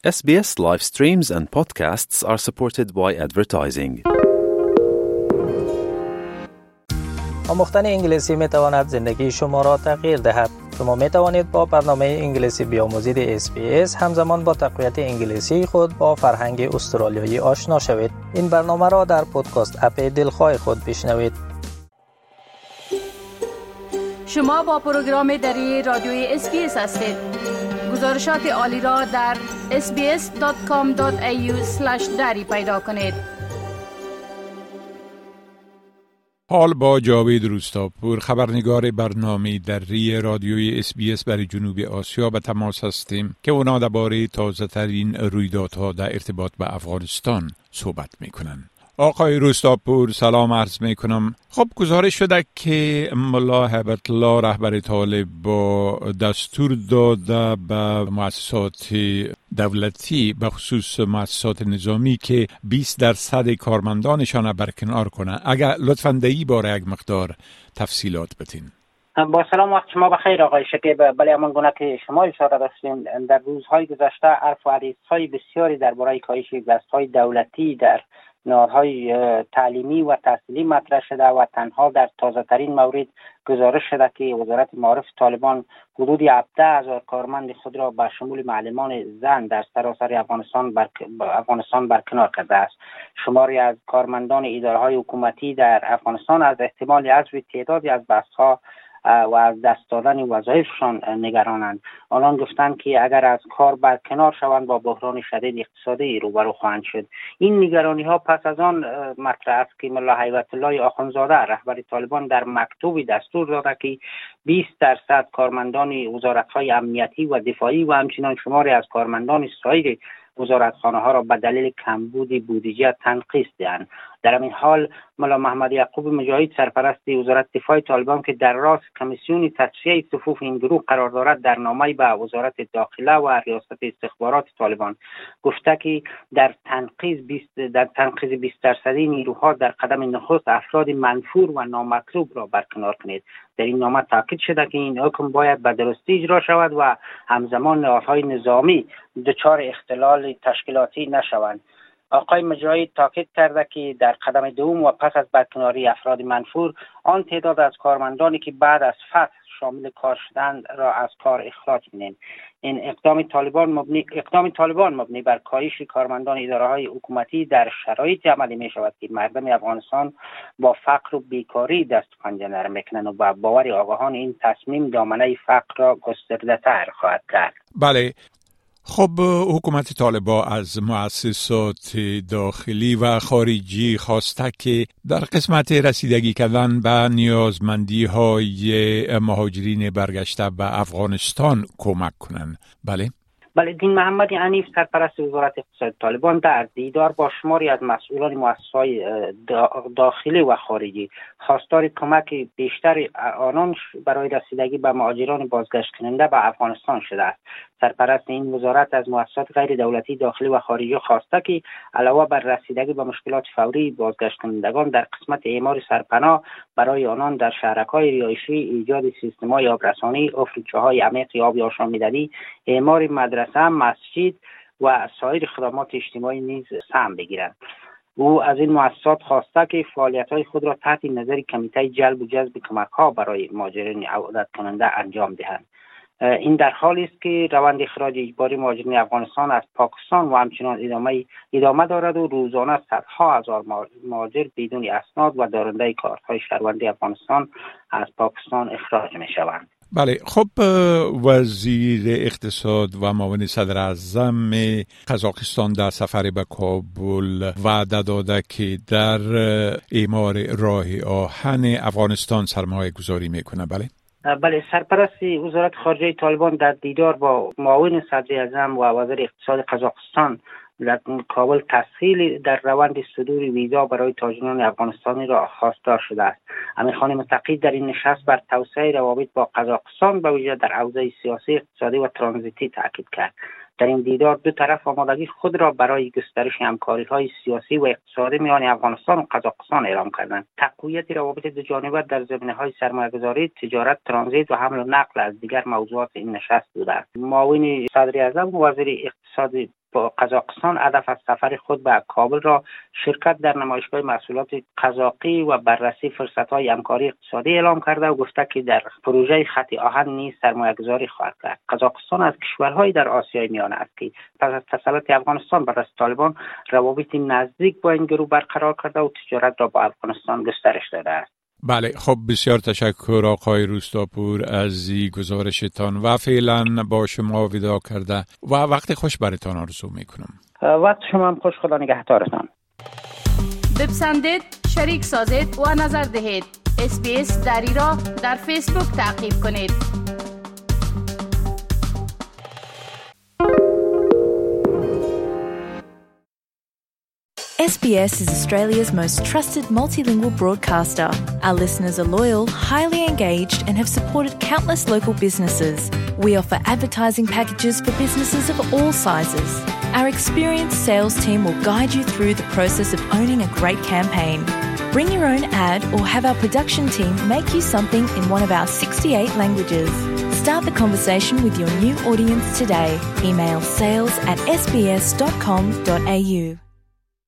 SBS live streams and podcasts are supported by advertising. آموختن انگلیسی می تواند زندگی شما را تغییر دهد. شما می توانید با برنامه انگلیسی بیاموزید SBS همزمان با تقویت انگلیسی خود با فرهنگ استرالیایی آشنا شوید. این برنامه را در پادکست اپ دلخواه خود بشنوید. شما با پروگرام دری رادیوی SBS هستید. گزارشات عالی را در sbs.com.au/dari پیدا کنید. حال با جاوید روستاپور، خبرنگار برنامه دری رادیوی SBS برای جنوب آسیا به تماس هستیم که اونا درباره تازه ترین رویدادها در ارتباط به افغانستان صحبت میکنن. آقای روستاپور سلام عرض میکنم. خب گزارش شده که ملا هیبت الله رهبر طالب با دستور داده به مؤسسات دولتی به خصوص مؤسسات نظامی که 20% کارمندانشان برکنار کنه. اگر لطفاً در این باره یک مقدار تفصیلات بدین. با سلام، وقت شما بخیر آقای شکیب. بله، همان گونه که شما اشاره داشتین در روزهای گذشته عرف و حدیث‌های بسیاری درباره کاهش دست‌های دولتی در نهادهای تعلیمی و تحصیلی مطرح شده و تنها در تازه‌ترین مورد گزارش شده که وزارت معارف طالبان حدود 17,000 کارمند خود را به شمول معلمان زن در سراسر افغانستان برکنار کرده است. شماری از کارمندان اداره‌های حکومتی در افغانستان از احتمال حذف تعدادی از بست‌ها و از دست دادن وظایفشان نگرانند. آنان گفتند که اگر از کار برکنار شوند با بحران شدید اقتصادی روبرو خواهند شد. این نگرانی ها پس از آن مطرح است که ملا هیبت الله آخوندزاده رهبر طالبان در مکتوبی دستور داده که 20% کارمندان وزارت‌های امنیتی و دفاعی و همچنین شماری از کارمندان سایر وزارتخانه ها را به دلیل کمبود بودجه تنقیص دهند. در همین حال ملا محمد یعقوب مجاهد سرپرست وزارت دفاع طالبان که در راس کمیسیون تصفیه صفوف این گروه قرار دارد در نامه‌ای به وزارت داخله و ریاست استخبارات طالبان گفته که در تنقیض 20% نیروها در قدم نخست افراد منفور و نامطلوب را برکنار کنید. در این نامه تاکید شده که این حکم باید به درستی اجرا شود و همزمان نهادهای نظامی دچار اختلال تشکیلاتی نشوند. آقای مجاهد تاکید کرده که در قدم دوم و پس از برکناری افراد منفور آن تعداد از کارمندانی که بعد از فتح شامل کار شدند را از کار اخراج کنند. این اقدام طالبان مبنی بر کاهش کارمندان اداره‌های حکومتی در شرایط عملی می شود که مردم افغانستان با فقر و بیکاری دست و پنجه نرم میکنند و با باور آگاهان این تصمیم دامنه فقر را گسترده‌تر خواهد کرد. بله. خب حکومت طالبان از مؤسسات داخلی و خارجی خواسته که در قسمت رسیدگی کردن به نیازمندی های مهاجرین برگشته به افغانستان کمک کنند. بله، دین محمد عنیف سرپرست وزارت اقتصاد طالبان در دیدار با شماری از مسئولان مؤسسات داخلی و خارجی خواستار کمک بیشتر آنان برای رسیدگی به مهاجران بازگشت کننده به افغانستان شده است. سرپرست این وزارت از مؤسسات غیر دولتی داخلی و خارجی خواسته که علاوه بر رسیدگی به مشکلات فوری بازگشت کنندگان در قسمت اعمار سرپناه برای آنان در شهرک‌های رهایشی ایجاد سیستم‌های آبرسانی، افریچه‌های عمیق آب آشامیدنی، اعمار مدرسه، مسجد و سایر خدمات اجتماعی نیز سهم بگیرند. او از این مؤسسات خواسته که فعالیت‌های خود را تحت نظر کمیته جلب و جذب کمک‌ها برای مهاجرین عودت کننده انجام دهند. این در حالی است که روند اخراج اجباری مهاجرین افغانستان از پاکستان و همچنان ادامه دارد و روزانه صدها هزار مهاجر بدون اسناد و دارنده کارت‌های شهروندی افغانستان از پاکستان اخراج می‌شوند. بله، خب وزیر اقتصاد و معاون صدر اعظم قزاقستان در سفر به کابل وعده داده که در اعمار راه آهن افغانستان سرمایه گذاری میکنه. بله، سرپرست وزارت خارجه طالبان در دیدار با معاون صدر اعظم و وزیر اقتصاد قزاقستان در کابل تسهیل در روند صدور ویزا برای تاجران افغانستانی را خواستار شده است. امیرخان متقی در این نشست بر توسعه روابط با قزاقستان به ویژه در حوزه سیاسی، اقتصادی و ترانزیتی تاکید کرد. در این دیدار دو طرف آمادگی خود را برای گسترش همکاری‌های سیاسی و اقتصادی میان افغانستان و قزاقستان اعلام کردند. تقویت روابط دوجانبه در زمینه‌های سرمایه‌گذاری، تجارت، ترانزیت و حمل و نقل از دیگر موضوعات این نشست بوده است. معاون صدر اعظم و وزیر اقتصاد قزاقستان هدف از سفر خود به کابل را شرکت در نمایشگاه محصولات قزاقی و بررسی فرصت‌های همکاری اقتصادی اعلام کرده و گفته که در پروژه خط آهن نیز سرمایه‌گذاری خواهد کرد. قزاقستان از کشورهای در آسیای میانه است که پس از تسلط افغانستان بر دست طالبان روابط نزدیک با این گروه برقرار کرده و تجارت را با افغانستان گسترش داده است. بله، خب بسیار تشکر آقای روستاپور از گزارشتان و فعلا با شما وداع کرده و وقت خوش براتان آرزو میکنم. وقت شما هم خوش، خدا نگهدارتان. بپسندید، شریک سازید و نظر دهید. SBS دری را در فیسبوک تعقیب کنید. SBS is Australia's most trusted multilingual broadcaster. Our listeners are loyal, highly engaged, and have supported countless local businesses. We offer advertising packages for businesses of all sizes. Our experienced sales team will guide you through the process of owning a great campaign. Bring your own ad or have our production team make you something in one of our 68 languages. Start the conversation with your new audience today. Email sales@sbs.com.au.